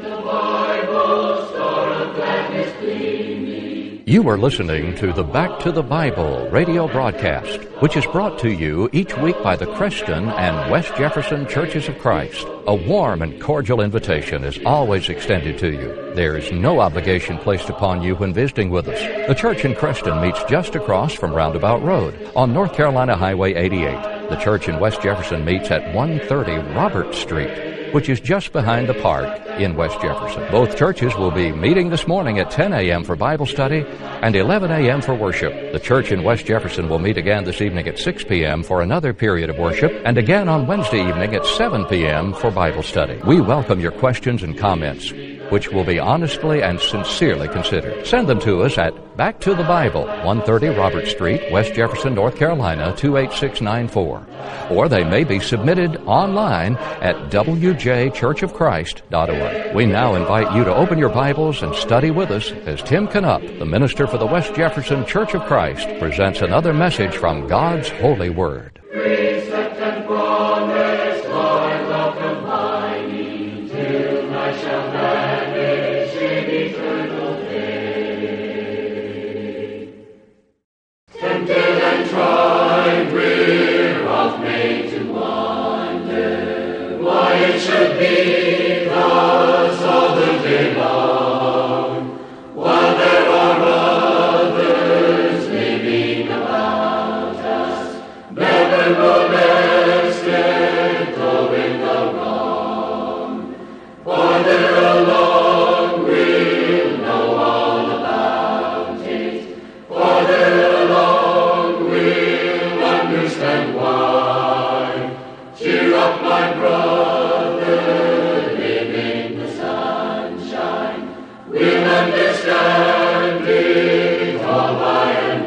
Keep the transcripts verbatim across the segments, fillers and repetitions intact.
You are listening to the Back to the Bible radio broadcast, which is brought to you each week by the Creston and West Jefferson Churches of Christ. A warm and cordial invitation is always extended to you. There is no obligation placed upon you when visiting with us. The church in Creston meets just across from Roundabout Road on North Carolina Highway eighty-eight. The church in West Jefferson meets at one thirty Robert Street, which is just behind the park in West Jefferson. Both churches will be meeting this morning at ten a.m. for Bible study and eleven a.m. for worship. The church in West Jefferson will meet again this evening at six p.m. for another period of worship, and again on Wednesday evening at seven p.m. for Bible study. We welcome your questions and comments, which will be honestly and sincerely considered. Send them to us at Back to the Bible, one thirty Robert Street, West Jefferson, North Carolina, two eight six nine four. Or they may be submitted online at w j church of christ dot org. We now invite you to open your Bibles and study with us as Tim Canup, the minister for the West Jefferson Church of Christ, presents another message from God's holy word. Precept and promise, Lord, love combining, till I shall vanish in eternal day. Tempted and tried, we're oft made to wonder why it should be thus all the day long, while there are others living about us, never molested, though in the wrong. Farther along we'll know all about it, farther along we'll understand why. Cheer up, my brother, live in the sunshine, we'll understand it all by and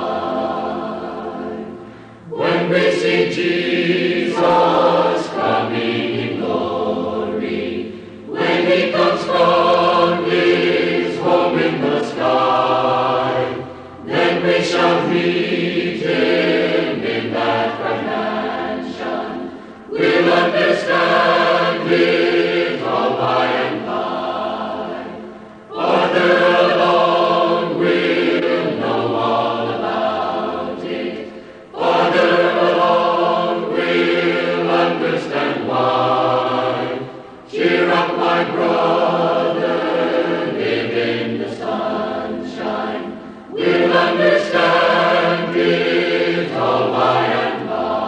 by. When we see Jesus coming in glory, when he comes from his home in the sky, then we shall meet him in that bright mansion. We'll understand it all by and by. Farther along we'll know all about it, farther along we'll understand why. Cheer up, my brother, live in the sunshine, we'll understand it all by and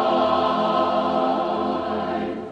by.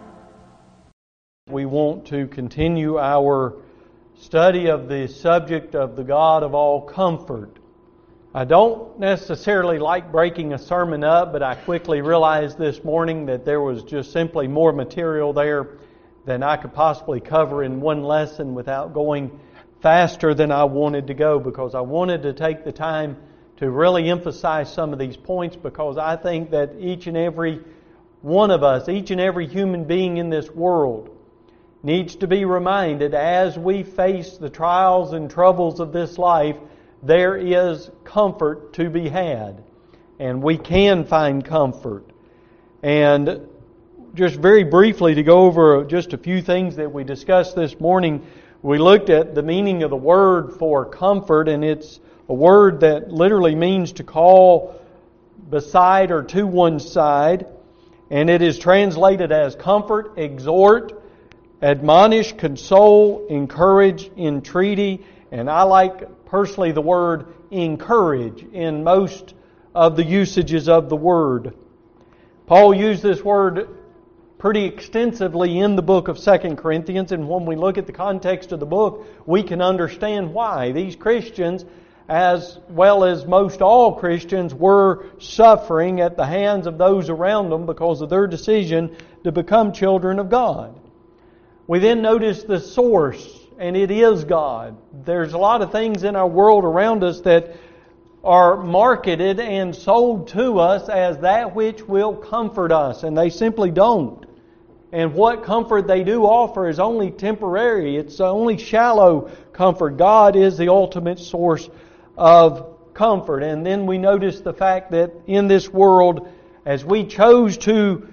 We want to continue our study of the subject of the God of all comfort. I don't necessarily like breaking a sermon up, but I quickly realized this morning that there was just simply more material there than I could possibly cover in one lesson without going faster than I wanted to go, because I wanted to take the time to really emphasize some of these points, because I think that each and every one of us, each and every human being in this world, needs to be reminded as we face the trials and troubles of this life, there is comfort to be had. And we can find comfort. And just very briefly to go over just a few things that we discussed this morning, we looked at the meaning of the word for comfort, and it's a word that literally means to call beside or to one's side. And it is translated as comfort, exhort, admonish, console, encourage, entreaty, and I like personally the word encourage in most of the usages of the word. Paul used this word pretty extensively in the book of Second Corinthians, and when we look at the context of the book, we can understand why. These Christians, as well as most all Christians, were suffering at the hands of those around them because of their decision to become children of God. We then notice the source, and it is God. There's a lot of things in our world around us that are marketed and sold to us as that which will comfort us, and they simply don't. And what comfort they do offer is only temporary. It's only shallow comfort. God is the ultimate source of comfort. And then we notice the fact that in this world, as we chose to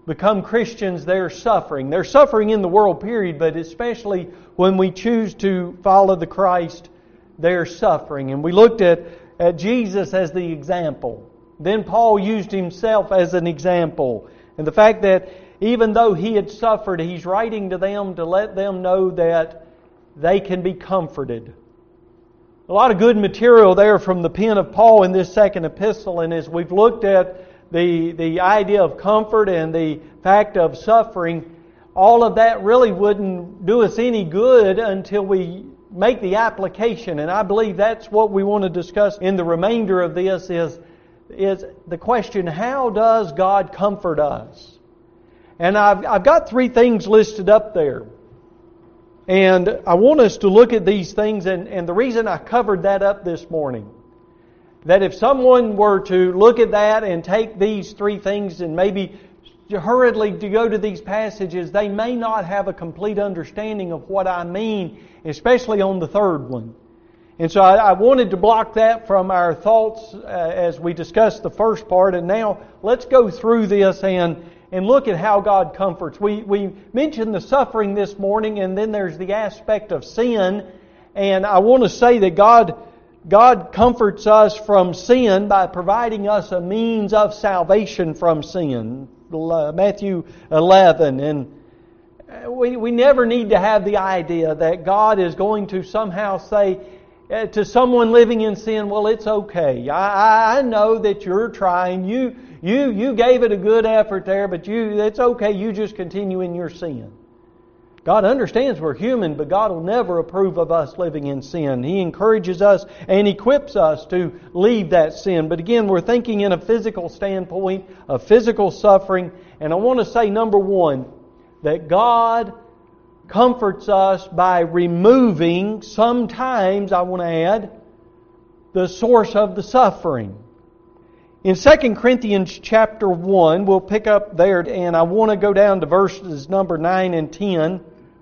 become Christians, they're suffering. They're suffering in the world, period, but especially when we choose to follow the Christ, they're suffering. And we looked at, at Jesus as the example. Then Paul used himself as an example. And the fact that even though he had suffered, he's writing to them to let them know that they can be comforted. A lot of good material there from the pen of Paul in this second epistle. And as we've looked at the, the idea of comfort and the fact of suffering, all of that really wouldn't do us any good until we make the application. And I believe that's what we want to discuss in the remainder of this is, is the question, how does God comfort us? And I've, I've got three things listed up there. And I want us to look at these things, and, and the reason I covered that up this morning, that if someone were to look at that and take these three things and maybe hurriedly to go to these passages, they may not have a complete understanding of what I mean, especially on the third one. And so I, I wanted to block that from our thoughts uh, as we discussed the first part. And now let's go through this and And look at how God comforts. We we mentioned the suffering this morning, and then there's the aspect of sin. And I want to say that God God comforts us from sin by providing us a means of salvation from sin. Matthew eleven. And we we never need to have the idea that God is going to somehow say to someone living in sin, well, it's okay. I, I know that you're trying. You You you gave it a good effort there, but you it's okay. You just continue in your sin. God understands we're human, but God will never approve of us living in sin. He encourages us and equips us to leave that sin. But again, we're thinking in a physical standpoint, of physical suffering. And I want to say, number one, that God comforts us by removing, sometimes, I want to add, the source of the suffering. In Second Corinthians chapter one, we'll pick up there, and I want to go down to verses number nine and ten.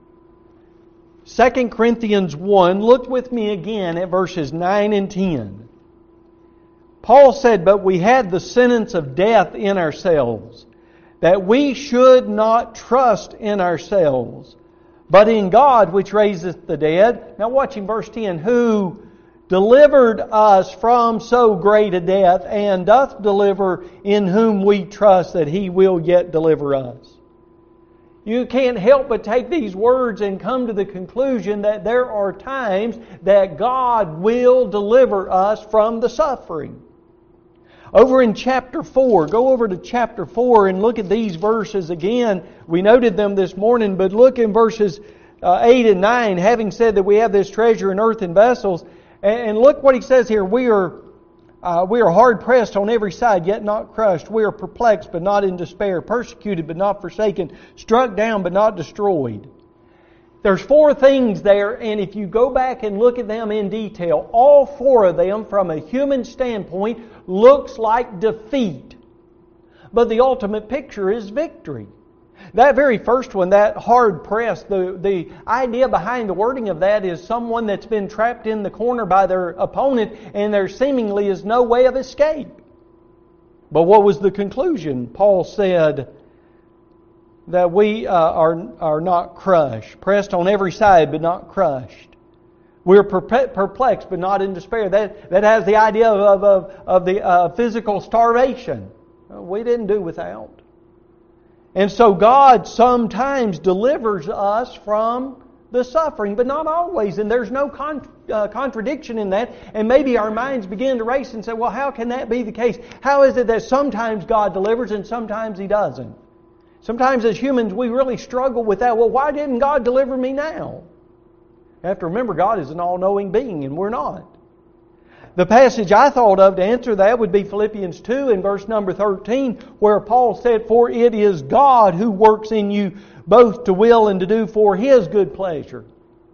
Second Corinthians one, look with me again at verses nine and ten. Paul said, "But we had the sentence of death in ourselves, that we should not trust in ourselves, but in God which raiseth the dead." Now watch in verse ten, "Who delivered us from so great a death, and doth deliver, in whom we trust that He will yet deliver us." You can't help but take these words and come to the conclusion that there are times that God will deliver us from the suffering. Over in chapter four, go over to chapter four and look at these verses again. We noted them this morning, but look in verses uh, eight and nine, having said that we have this treasure in earthen vessels. And look what he says here. We are uh, we are hard pressed on every side, yet not crushed. We are perplexed, but not in despair. Persecuted, but not forsaken. Struck down, but not destroyed. There's four things there, and if you go back and look at them in detail, all four of them, from a human standpoint, looks like defeat. But the ultimate picture is victory. That very first one, that hard press, the, the idea behind the wording of that is someone that's been trapped in the corner by their opponent and there seemingly is no way of escape. But what was the conclusion? Paul said that we uh, are, are not crushed, pressed on every side but not crushed. We're perplexed but not in despair. That, that has the idea of, of, of the uh, physical starvation. We didn't do without. And so God sometimes delivers us from the suffering, but not always. And there's no con- uh, contradiction in that. And maybe our minds begin to race and say, well, how can that be the case? How is it that sometimes God delivers and sometimes He doesn't? Sometimes as humans we really struggle with that. Well, why didn't God deliver me now? You have to remember God is an all-knowing being and we're not. The passage I thought of to answer that would be Philippians two in verse number thirteen, where Paul said, "For it is God who works in you both to will and to do for His good pleasure."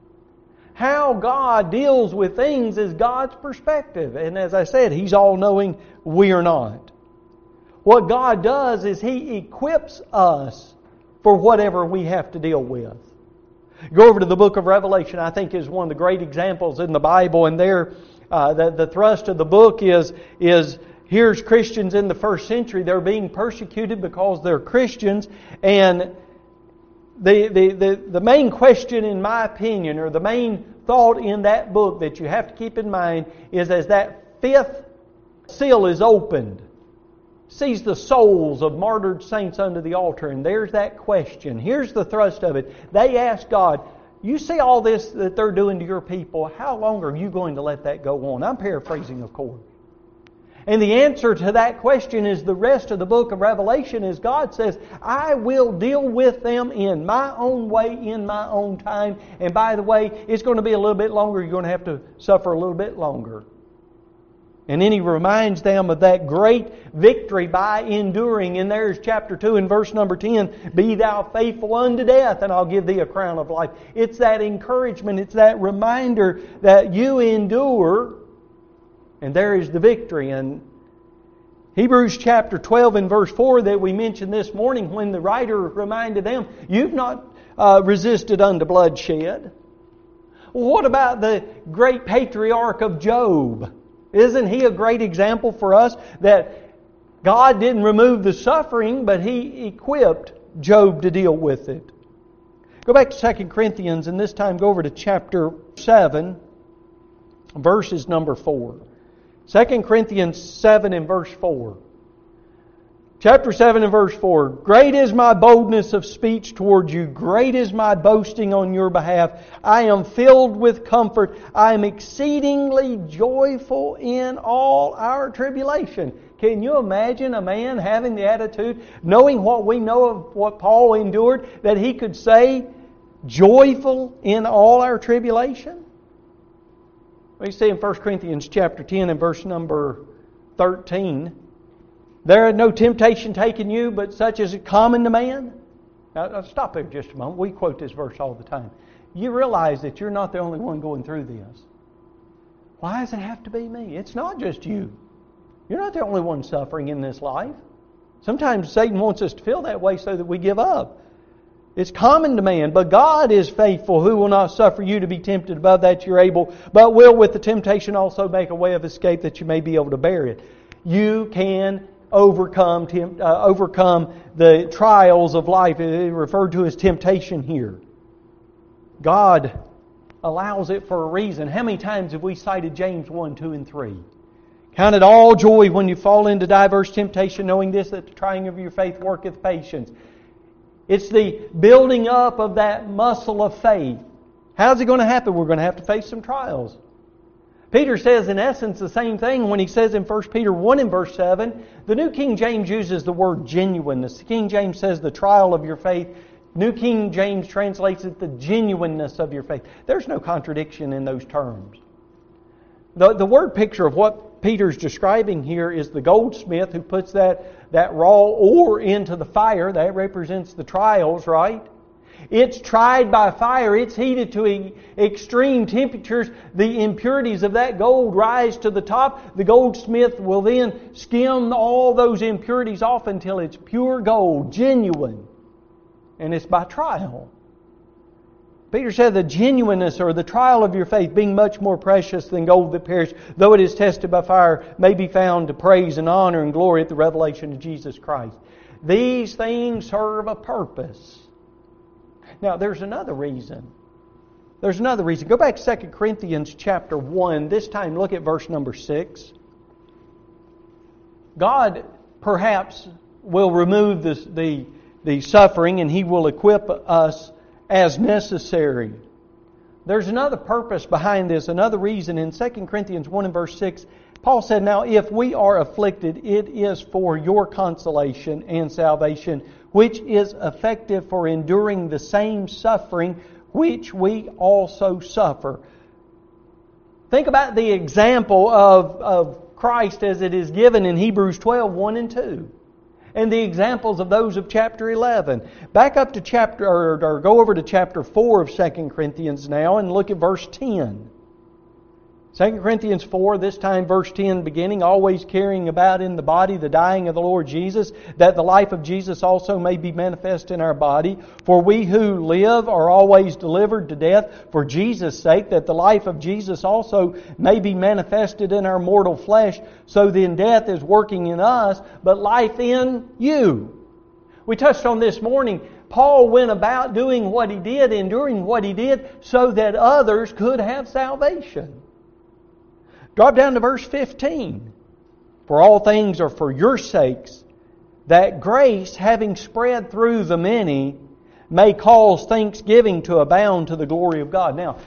How God deals with things is God's perspective. And as I said, He's all-knowing, we are not. What God does is He equips us for whatever we have to deal with. Go over to the book of Revelation, I think is one of the great examples in the Bible, and there Uh, the, the thrust of the book is, is here's Christians in the first century. They're being persecuted because they're Christians. And the, the, the, the main question, in my opinion, or the main thought in that book that you have to keep in mind is as that fifth seal is opened, sees the souls of martyred saints under the altar, and there's that question. Here's the thrust of it. They ask God, you see all this that they're doing to your people, how long are you going to let that go on? I'm paraphrasing, of course. And the answer to that question is the rest of the book of Revelation, is God says, I will deal with them in my own way, in my own time. And by the way, it's going to be a little bit longer. You're going to have to suffer a little bit longer. And then He reminds them of that great victory by enduring. And there's chapter two and verse number ten. Be thou faithful unto death, and I'll give thee a crown of life. It's that encouragement. It's that reminder that you endure, and there is the victory. And Hebrews chapter twelve and verse four that we mentioned this morning, when the writer reminded them, you've not uh, resisted unto bloodshed. Well, what about the great patriarch of Job? Isn't he a great example for us that God didn't remove the suffering, but He equipped Job to deal with it? Go back to Second Corinthians, and this time go over to chapter seven, verses number four. Second Corinthians seven and verse four. Chapter seven and verse four. Great is my boldness of speech toward you. Great is my boasting on your behalf. I am filled with comfort. I am exceedingly joyful in all our tribulation. Can you imagine a man having the attitude, knowing what we know of what Paul endured, that he could say, joyful in all our tribulation? We see in First Corinthians chapter ten and verse number thirteen, there had no temptation taken you, but such as is common to man. Now, now stop there just a moment. We quote this verse all the time. You realize that you're not the only one going through this. Why does it have to be me? It's not just you. You're not the only one suffering in this life. Sometimes Satan wants us to feel that way so that we give up. It's common to man, but God is faithful, who will not suffer you to be tempted above that you're able, but will with the temptation also make a way of escape that you may be able to bear it. You can overcome tempt, uh, overcome the trials of life. It's referred to as temptation here. God allows it for a reason. How many times have we cited James one, two, and three? Count it all joy when you fall into diverse temptation, knowing this, that the trying of your faith worketh patience. It's the building up of that muscle of faith. How's it going to happen? We're going to have to face some trials. Peter says in essence the same thing when he says in First Peter one and verse seven. The New King James uses the word genuineness. The King James says the trial of your faith. New King James translates it the genuineness of your faith. There's no contradiction in those terms. The, the word picture of what Peter's describing here is the goldsmith who puts that, that raw ore into the fire. That represents the trials, right? It's tried by fire. It's heated to e- extreme temperatures. The impurities of that gold rise to the top. The goldsmith will then skim all those impurities off until it's pure gold, genuine. And it's by trial. Peter said the genuineness or the trial of your faith, being much more precious than gold that perishes, though it is tested by fire, may be found to praise and honor and glory at the revelation of Jesus Christ. These things serve a purpose. Now, there's another reason. There's another reason. Go back to Second Corinthians chapter one. This time look at verse number six. God perhaps will remove the, the, the suffering and He will equip us as necessary. There's another purpose behind this, another reason. In Second Corinthians one and verse six, Paul said, now if we are afflicted, it is for your consolation and salvation, which is effective for enduring the same suffering which we also suffer. Think about the example of, of Christ as it is given in Hebrews twelve, one and two. And the examples of those of chapter eleven. Back up to chapter, or, or go over to chapter four of Second Corinthians now and look at verse ten. Second Corinthians four, this time verse ten beginning, always carrying about in the body the dying of the Lord Jesus, that the life of Jesus also may be manifest in our body. For we who live are always delivered to death for Jesus' sake, that the life of Jesus also may be manifested in our mortal flesh. So then death is working in us, but life in you. We touched on this morning, Paul went about doing what he did, enduring what he did, so that others could have salvation. Drop down to verse fifteen. For all things are for your sakes, that grace, having spread through the many, may cause thanksgiving to abound to the glory of God. Now,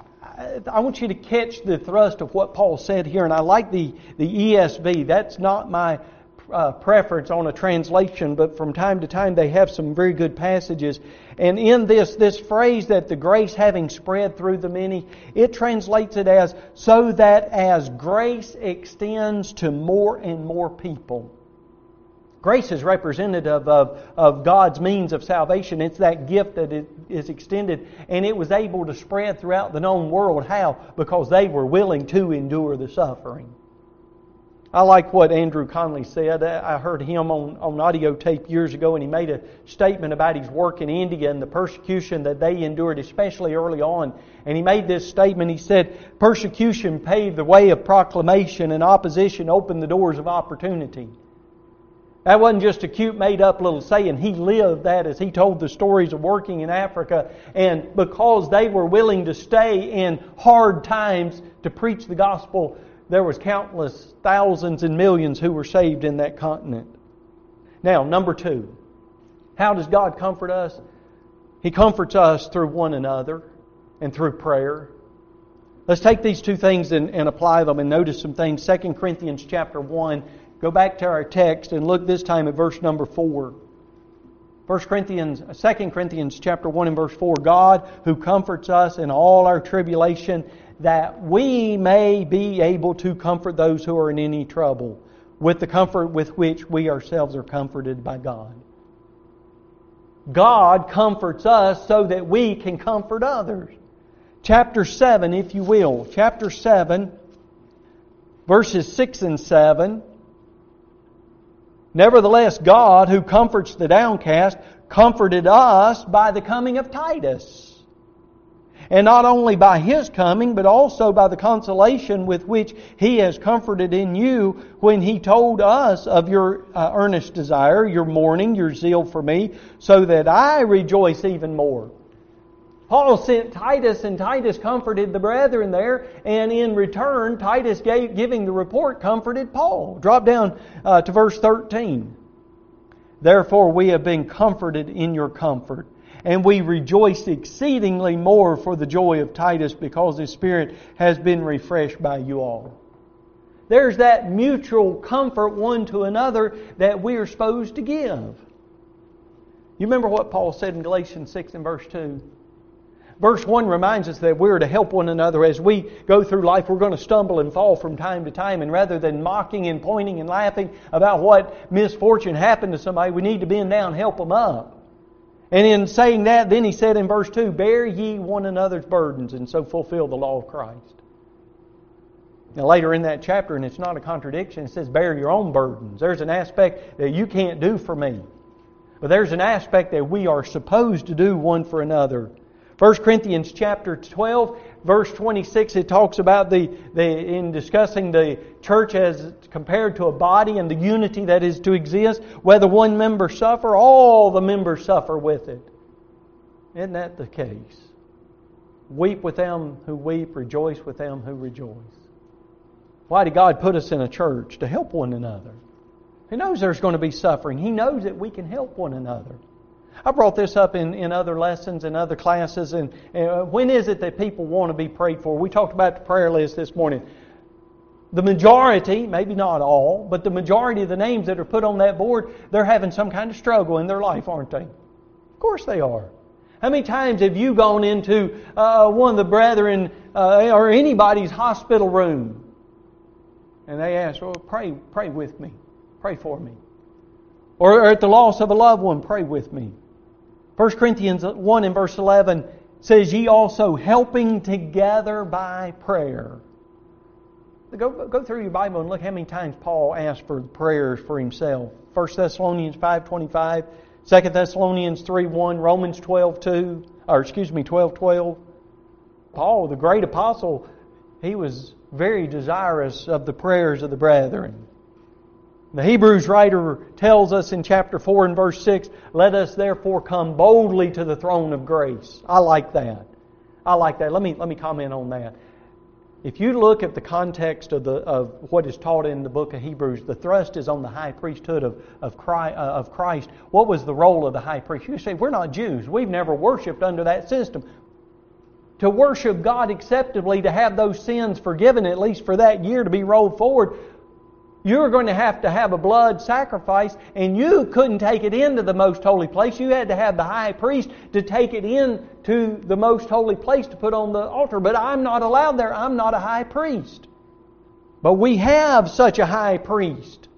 I want you to catch the thrust of what Paul said here, and I like the, the E S V. That's not my uh, preference on a translation, but from time to time they have some very good passages. And in this, this phrase that the grace having spread through the many, it translates it as, so that as grace extends to more and more people. Grace is representative of, of God's means of salvation. It's that gift that it is extended, and it was able to spread throughout the known world. How? Because they were willing to endure the suffering. I like what Andrew Conley said. I heard him on, on audio tape years ago, and he made a statement about his work in India and the persecution that they endured, especially early on. And he made this statement. He said, persecution paved the way of proclamation, and opposition opened the doors of opportunity. That wasn't just a cute made-up little saying. He lived that as he told the stories of working in Africa. And because they were willing to stay in hard times to preach the gospel, there was countless thousands and millions who were saved in that continent. Now, number two. How does God comfort us? He comforts us through one another and through prayer. Let's take these two things and, and apply them and notice some things. Second Corinthians chapter one. Go back to our text and look this time at verse number four. First Corinthians, Second Corinthians chapter one and verse four. God who comforts us in all our tribulation, that we may be able to comfort those who are in any trouble, with the comfort with which we ourselves are comforted by God. God comforts us so that we can comfort others. Chapter seven, if you will. Chapter seven, verses six and seven. Nevertheless, God, who comforts the downcast, comforted us by the coming of Titus. And not only by His coming, but also by the consolation with which He has comforted in you when He told us of your uh, earnest desire, your mourning, your zeal for me, so that I rejoice even more. Paul sent Titus, and Titus comforted the brethren there, and in return, Titus gave, giving the report, comforted Paul. Drop down uh, to verse thirteen. Therefore we have been comforted in your comfort, and we rejoice exceedingly more for the joy of Titus, because his spirit has been refreshed by you all. There's that mutual comfort one to another that we are supposed to give. You remember what Paul said in Galatians six and verse two? Verse one reminds us that we're to help one another. As we go through life, we're going to stumble and fall from time to time. And rather than mocking and pointing and laughing about what misfortune happened to somebody, we need to bend down and help them up. And in saying that, then he said in verse two, bear ye one another's burdens, and so fulfill the law of Christ. Now later in that chapter, and it's not a contradiction, it says bear your own burdens. There's an aspect that you can't do for me. But there's an aspect that we are supposed to do one for another. First Corinthians chapter twelve, verse twenty-six, it talks about the, the in discussing the church as compared to a body and the unity that is to exist. Whether one member suffer, all the members suffer with it. Isn't that the case? Weep with them who weep, rejoice with them who rejoice. Why did God put us in a church? To help one another. He knows there's going to be suffering. He knows that we can help one another. I brought this up in, in other lessons and other classes. And uh, when is it that people want to be prayed for? We talked about the prayer list this morning. The majority, maybe not all, but the majority of the names that are put on that board, they're having some kind of struggle in their life, aren't they? Of course they are. How many times have you gone into uh, one of the brethren uh, or anybody's hospital room and they ask, "Oh, pray, pray with me, pray for me," or, or at the loss of a loved one, pray with me? First Corinthians one and verse eleven says, ye also helping together by prayer. Go, go through your Bible and look how many times Paul asked for prayers for himself. First Thessalonians five twenty-five, Second Thessalonians three one, Romans twelve two, or excuse me, twelve twelve. Paul, the great apostle, he was very desirous of the prayers of the brethren. The Hebrews writer tells us in chapter four and verse six, "Let us therefore come boldly to the throne of grace." I like that. I like that. Let me let me comment on that. If you look at the context of the of what is taught in the book of Hebrews, the thrust is on the high priesthood of of Christ, uh, of Christ. What was the role of the high priest? You say, we're not Jews. We've never worshipped under that system. To worship God acceptably, to have those sins forgiven, at least for that year, to be rolled forward, you're going to have to have a blood sacrifice, and you couldn't take it into the most holy place. You had to have the high priest to take it in to the most holy place to put on the altar. But I'm not allowed there. I'm not a high priest. But we have such a high priest.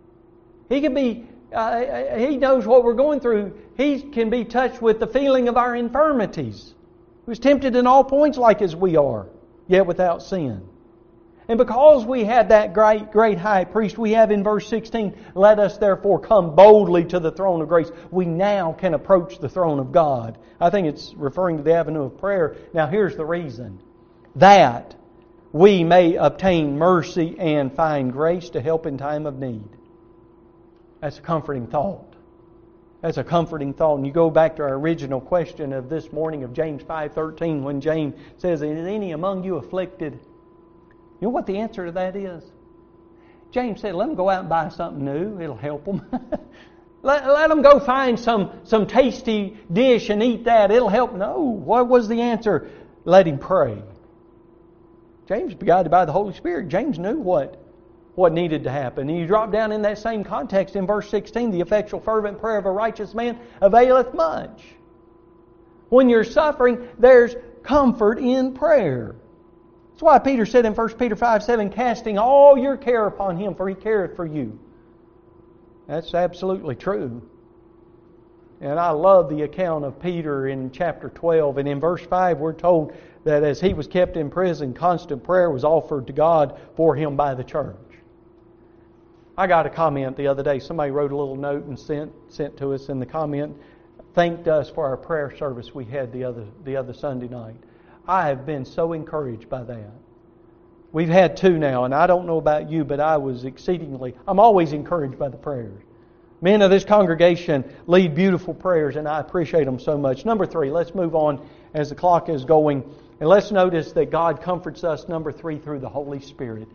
He can be, uh, He knows what we're going through. He can be touched with the feeling of our infirmities. He was tempted in all points like as we are, yet without sin. And because we have that great, great high priest, we have in verse sixteen, "Let us therefore come boldly to the throne of grace." We now can approach the throne of God. I think it's referring to the avenue of prayer. Now here's the reason. That we may obtain mercy and find grace to help in time of need. That's a comforting thought. That's a comforting thought. And you go back to our original question of this morning of James five thirteen, when James says, "Is any among you afflicted?" You know what the answer to that is? James said, let them go out and buy something new. It'll help them. let, let them go find some, some tasty dish and eat that. It'll help. No. What was the answer? Let him pray. James, guided by the Holy Spirit, James knew what, what needed to happen. And you drop down in that same context in verse sixteen, "The effectual fervent prayer of a righteous man availeth much." When you're suffering, there's comfort in prayer. That's why Peter said in First Peter five seven, "Casting all your care upon Him, for He careth for you." That's absolutely true. And I love the account of Peter in chapter twelve. And in verse five we're told that as he was kept in prison, constant prayer was offered to God for him by the church. I got a comment the other day. Somebody wrote a little note and sent sent to us in the comment, thanked us for our prayer service we had the other the other Sunday night. I have been so encouraged by that. We've had two now, and I don't know about you, but I was exceedingly, I'm always encouraged by the prayers. Men of this congregation lead beautiful prayers, and I appreciate them so much. Number three, let's move on as the clock is going. And let's notice that God comforts us, number three, through the Holy Spirit.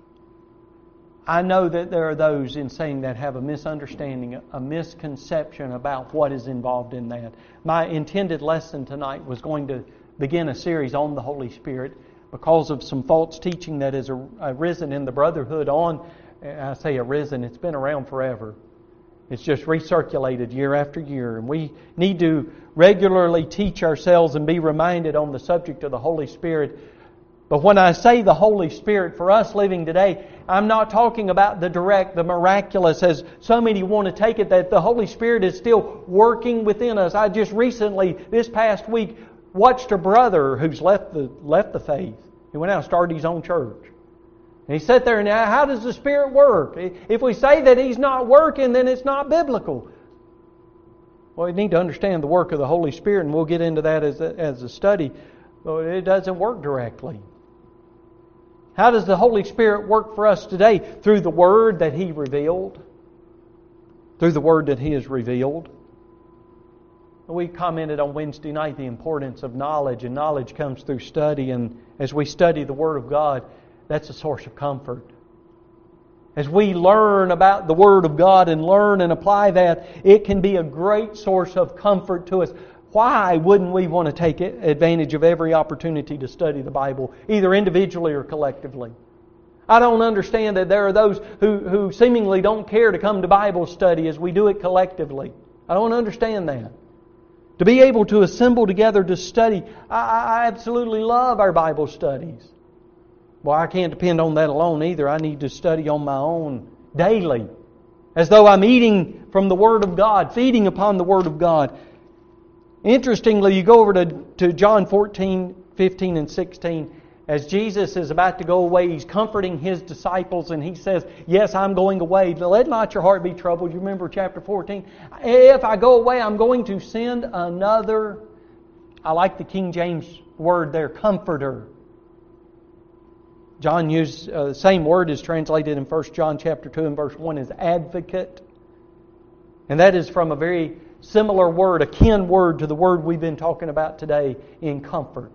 I know that there are those in saying that have a misunderstanding, a misconception about what is involved in that. My intended lesson tonight was going to begin a series on the Holy Spirit because of some false teaching that has arisen in the brotherhood on, I say arisen, it's been around forever. It's just recirculated year after year. And we need to regularly teach ourselves and be reminded on the subject of the Holy Spirit. But when I say the Holy Spirit, for us living today, I'm not talking about the direct, the miraculous, as so many want to take it, that the Holy Spirit is still working within us. I just recently, this past week, watched a brother who's left the left the faith. He went out and started his own church. And he sat there and, how does the Spirit work? If we say that He's not working, then it's not biblical. Well, we need to understand the work of the Holy Spirit, and we'll get into that as a, as a study. But it doesn't work directly. How does the Holy Spirit work for us today? Through the Word that He revealed. Through the Word that He has revealed. We commented on Wednesday night the importance of knowledge, and knowledge comes through study. And as we study the Word of God, that's a source of comfort. As we learn about the Word of God and learn and apply that, it can be a great source of comfort to us. Why wouldn't we want to take advantage of every opportunity to study the Bible, either individually or collectively? I don't understand that there are those who, who seemingly don't care to come to Bible study as we do it collectively. I don't understand that. To be able to assemble together to study, I, I absolutely love our Bible studies. Well, I can't depend on that alone either. I need to study on my own daily, as though I'm eating from the Word of God, feeding upon the Word of God. Interestingly, you go over to, to John fourteen, fifteen, and sixteen, As Jesus is about to go away, He's comforting His disciples, and He says, yes, I'm going away. Let not your heart be troubled. You remember chapter fourteen? If I go away, I'm going to send another, I like the King James word there, comforter. John used uh, the same word is translated in First John chapter two and verse one as advocate. And that is from a very similar word, a kin word to the word we've been talking about today in comfort.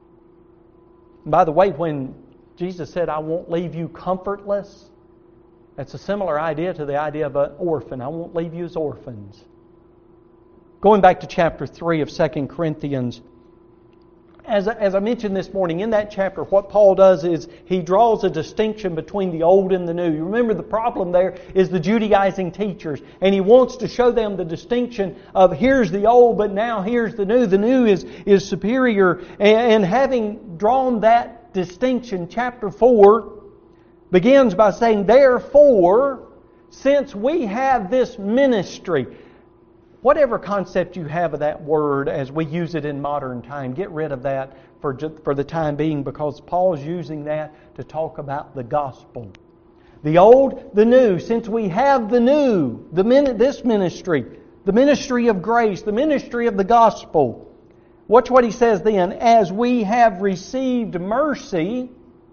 And by the way, when Jesus said, I won't leave you comfortless, that's a similar idea to the idea of an orphan. I won't leave you as orphans. Going back to chapter three of Second Corinthians, as, as I mentioned this morning, in that chapter, what Paul does is he draws a distinction between the old and the new. You remember the problem there is the Judaizing teachers, and he wants to show them the distinction of here's the old, but now here's the new. The new is, is superior, and, and having drawn that distinction, chapter four begins by saying, therefore, since we have this ministry, whatever concept you have of that word as we use it in modern time, get rid of that for, for the time being, because Paul's using that to talk about the gospel. The old, the new. Since we have the new, the this ministry, the ministry of grace, the ministry of the gospel. Watch what he says then. As we have received mercy,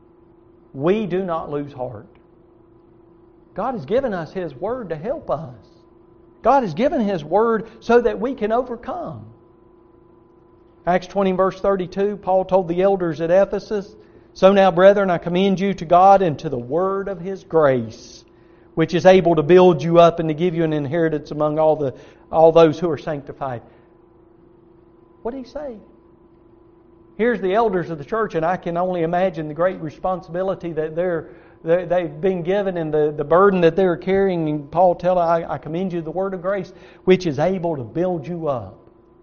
we do not lose heart. God has given us His Word to help us. God has given His Word so that we can overcome. Acts twenty verse thirty-two, Paul told the elders at Ephesus, so now, brethren, I commend you to God and to the Word of His grace, which is able to build you up and to give you an inheritance among all the all those who are sanctified. What did he say? Here's the elders of the church, and I can only imagine the great responsibility that they're they've been given and the, the burden that they're carrying. And Paul tells, I, I commend you the word of grace, which is able to build you up.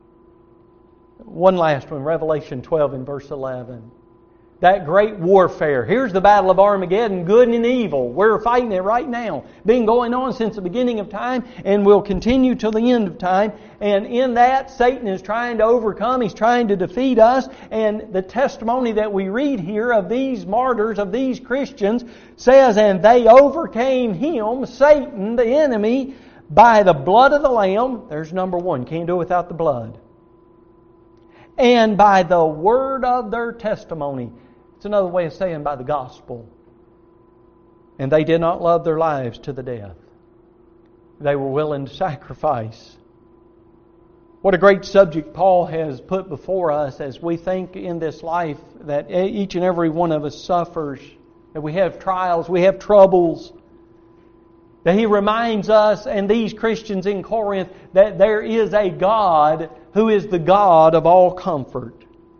One last one, Revelation twelve and verse eleven. That great warfare. Here's the battle of Armageddon, good and evil. We're fighting it right now. Been going on since the beginning of time and will continue till the end of time. And in that, Satan is trying to overcome. He's trying to defeat us. And the testimony that we read here of these martyrs, of these Christians, says, and they overcame him, Satan, the enemy, by the blood of the Lamb. There's number one. Can't do it without the blood. And by the word of their testimony. It's another way of saying by the gospel. And they did not love their lives to the death. They were willing to sacrifice. What a great subject Paul has put before us as we think in this life that each and every one of us suffers, that we have trials, we have troubles. That he reminds us and these Christians in Corinth that there is a God who is the God of all comfort.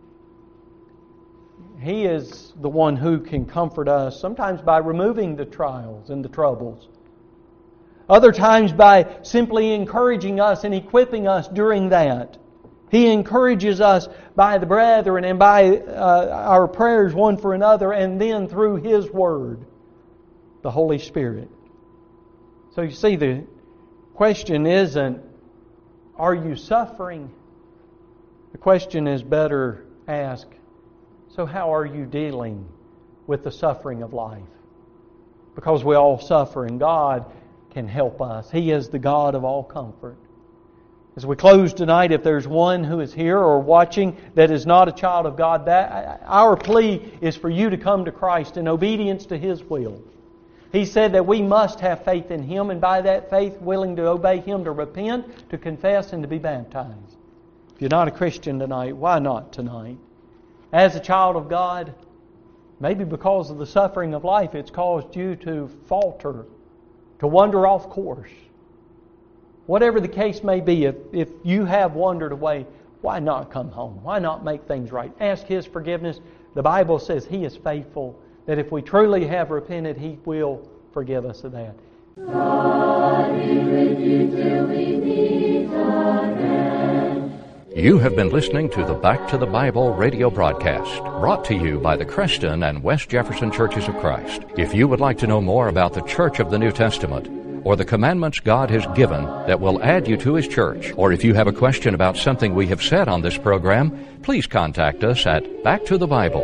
He is the one who can comfort us, sometimes by removing the trials and the troubles. Other times by simply encouraging us and equipping us during that. He encourages us by the brethren and by uh, our prayers one for another, and then through His Word, the Holy Spirit. So you see, the question isn't, are you suffering? The question is better asked, so how are you dealing with the suffering of life? Because we all suffer and God can help us. He is the God of all comfort. As we close tonight, if there's one who is here or watching that is not a child of God, that our plea is for you to come to Christ in obedience to His will. He said that we must have faith in Him, and by that faith willing to obey Him, to repent, to confess, and to be baptized. If you're not a Christian tonight, why not tonight? As a child of God, maybe because of the suffering of life, it's caused you to falter, to wander off course. Whatever the case may be, if, if you have wandered away, why not come home? Why not make things right? Ask His forgiveness. The Bible says He is faithful, that if we truly have repented, He will forgive us of that. God be with you till we meet again. You have been listening to the Back to the Bible radio broadcast, brought to you by the Creston and West Jefferson Churches of Christ. If you would like to know more about the Church of the New Testament, or the commandments God has given that will add you to His church, or if you have a question about something we have said on this program, please contact us at Back to the Bible,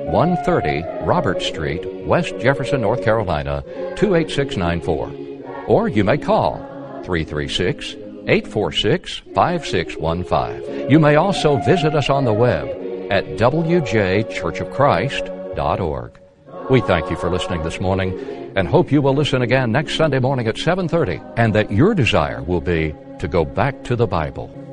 one thirty Robert Street, West Jefferson, North Carolina, two eight six nine four. Or you may call three three six, eight four six, five six one five. You may also visit us on the web at w j church of christ dot org. We thank you for listening this morning and hope you will listen again next Sunday morning at seven thirty, and that your desire will be to go back to the Bible.